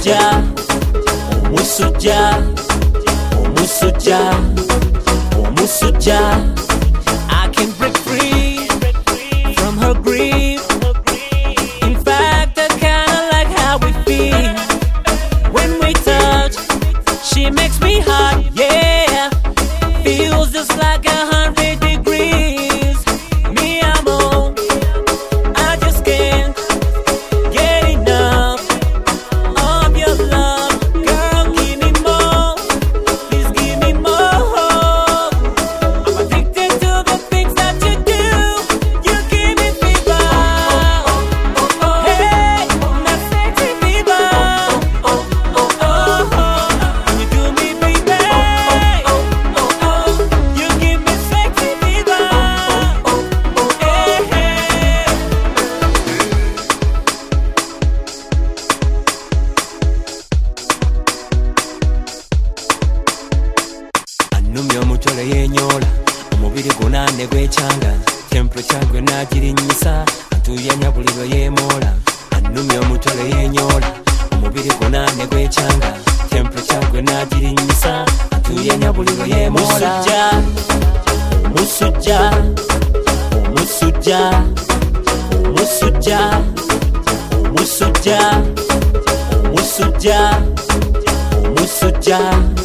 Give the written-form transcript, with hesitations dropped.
Omusujja, omusujja, omusujja, omusujja. I can break free from her grief. In fact, I kinda like how we feel. When we touch, she makes me hot, yeah. Feels just like 100 degrees. Mi amor, I just can't get enough of your love. Girl, give me more, please give me more. I'm addicted to the things that you do. You give me fever. Hey, that sexy fever. You do me, baby. You give me sexy fever. Hey. Annumya omutole yenyola, omubiri gunande gwechanga, templo kyagwe nagirinnyisa, antuyanya buli lwe yeemoola. Annumya omutole yenyola, omubiri gunande gwechanga, templo kyagwe nagirinnyisa, antuyanya buli lwe yeemoola. Omusujja, omusujja, omusujja, omusujja, omusujja, omusujja, omusujja.